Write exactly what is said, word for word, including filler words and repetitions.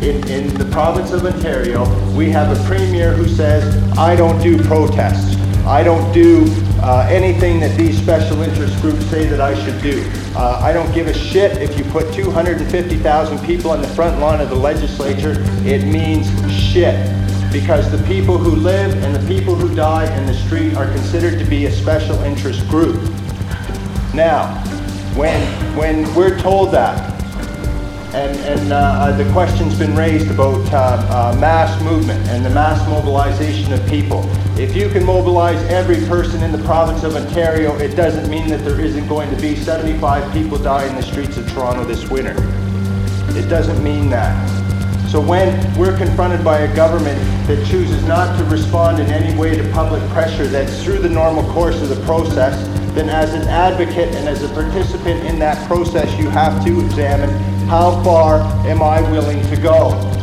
in, in the province of Ontario, we have a premier who says, I don't do protests. I don't do uh, anything that these special interest groups say that I should do. Uh, I don't give a shit if you put two hundred fifty thousand people on the front lawn of the legislature. It means shit. Because the people who live and the people who die in the street are considered to be a special interest group. Now, when, when we're told that, and, and uh, the question's been raised about uh, uh, mass movement and the mass mobilization of people. If you can mobilize every person in the province of Ontario, it doesn't mean that there isn't going to be seventy-five people die in the streets of Toronto this winter. It doesn't mean that. So when we're confronted by a government that chooses not to respond in any way to public pressure that's through the normal course of the process, then as an advocate and as a participant in that process, you have to examine how far am I willing to go.